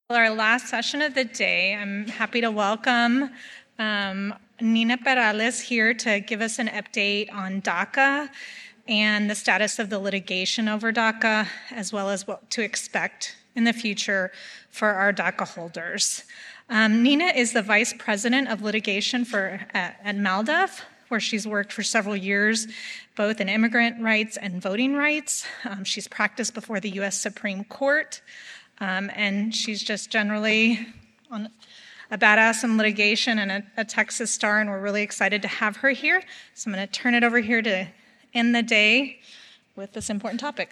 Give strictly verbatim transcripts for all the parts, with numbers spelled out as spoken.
Our last session of the day, I'm happy to welcome um, Nina Perales here to give us an update on DACA and the status of the litigation over DACA, as well as what to expect in the future for our DACA holders. Um, Nina is the Vice President of Litigation for at, at MALDEF, where she's worked for several years, both in immigrant rights and voting rights. Um, she's practiced before the U S Supreme Court. Um, and she's just generally on a badass in litigation and a, a Texas star, and we're really excited to have her here. So I'm going to turn it over here to end the day with this important topic.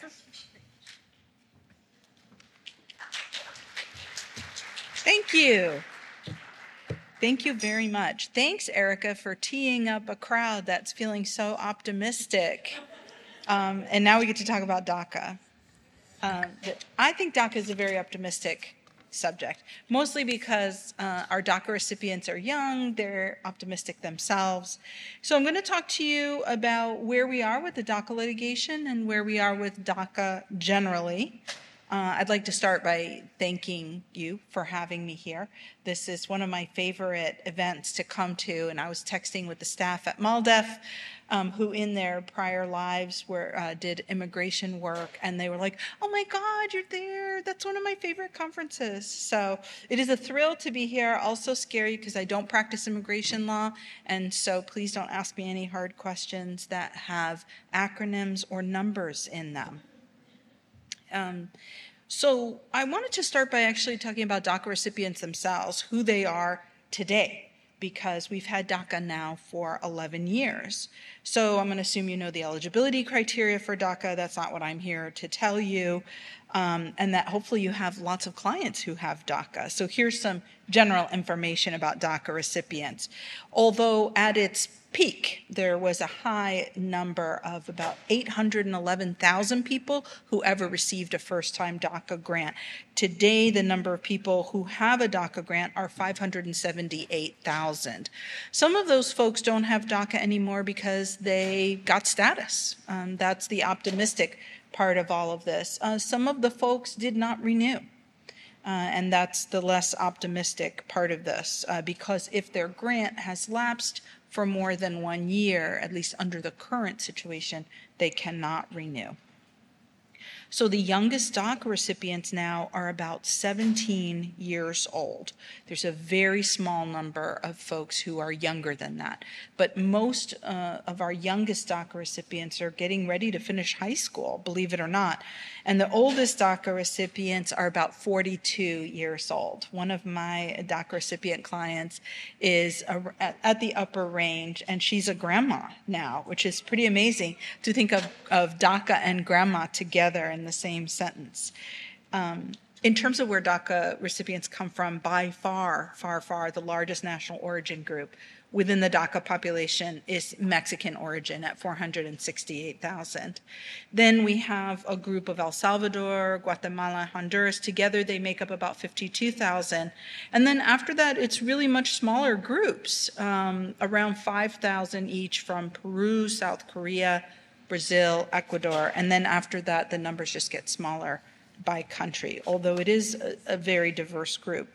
Thank you. Thank you very much. Thanks, Erica, for teeing up a crowd that's feeling so optimistic. Um, and now we get to talk about DACA. Um, I think DACA is a very optimistic subject, mostly because uh, our DACA recipients are young, they're optimistic themselves. So I'm going to talk to you about where we are with the DACA litigation and where we are with DACA generally. Uh, I'd like to start by thanking you for having me here. This is one of my favorite events to come to, and I was texting with the staff at MALDEF, um, who in their prior lives were uh, did immigration work, and they were like, oh my God, you're there. That's one of my favorite conferences. So it is a thrill to be here, also scary because I don't practice immigration law, and so please don't ask me any hard questions that have acronyms or numbers in them. Um, so I wanted to start by actually talking about DACA recipients themselves, who they are today, because we've had DACA now for eleven years. So I'm going to assume you know the eligibility criteria for DACA. That's not what I'm here to tell you. Um, and that hopefully you have lots of clients who have DACA. So here's some general information about DACA recipients. Although at its peak, there was a high number of about eight hundred eleven thousand people who ever received a first-time DACA grant. Today, the number of people who have a DACA grant are five hundred seventy-eight thousand. Some of those folks don't have DACA anymore because they got status. Um, that's the optimistic part of all of this. Uh, some of the folks did not renew. Uh, and that's the less optimistic part of this, uh, because if their grant has lapsed for more than one year, at least under the current situation, they cannot renew. So the youngest DACA recipients now are about seventeen years old. There's a very small number of folks who are younger than that. But most uh, of our youngest DACA recipients are getting ready to finish high school, believe it or not. And the oldest DACA recipients are about forty-two years old. One of my DACA recipient clients is a, at, at the upper range, and she's a grandma now, which is pretty amazing to think of, of DACA and grandma together in the same sentence. Um, in terms of where DACA recipients come from, by far, far, far, the largest national origin group within the DACA population is Mexican origin at four hundred sixty-eight thousand. Then we have a group of El Salvador, Guatemala, Honduras. Together they make up about fifty-two thousand. And then after that, it's really much smaller groups, um, around five thousand each from Peru, South Korea, Brazil, Ecuador, and then after that, the numbers just get smaller by country, although it is a, a very diverse group.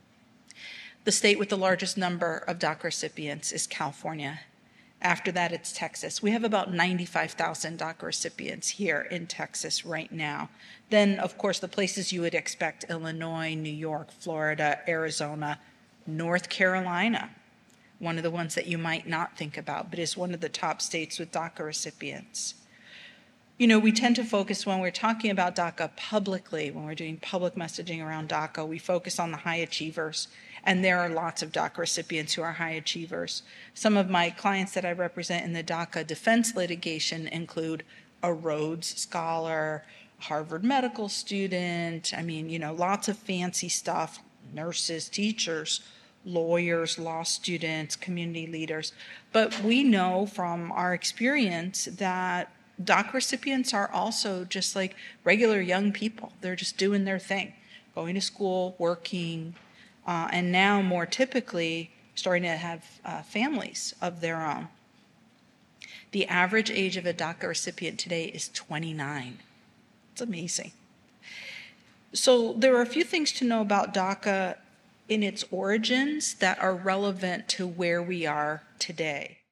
The state with the largest number of DACA recipients is California. After that, it's Texas. We have about ninety-five thousand DACA recipients here in Texas right now. Then, of course, the places you would expect: Illinois, New York, Florida, Arizona, North Carolina, one of the ones that you might not think about, but is one of the top states with DACA recipients. You know, we tend to focus when we're talking about DACA publicly, when we're doing public messaging around DACA, we focus on the high achievers, and there are lots of DACA recipients who are high achievers. Some of my clients that I represent in the DACA defense litigation include a Rhodes Scholar, Harvard medical student, I mean, you know, lots of fancy stuff, nurses, teachers, lawyers, law students, community leaders. But we know from our experience that DACA recipients are also just like regular young people. They're just doing their thing, going to school, working, uh, and now more typically starting to have uh, families of their own. The average age of a DACA recipient today is twenty-nine. It's amazing. So there are a few things to know about DACA in its origins that are relevant to where we are today.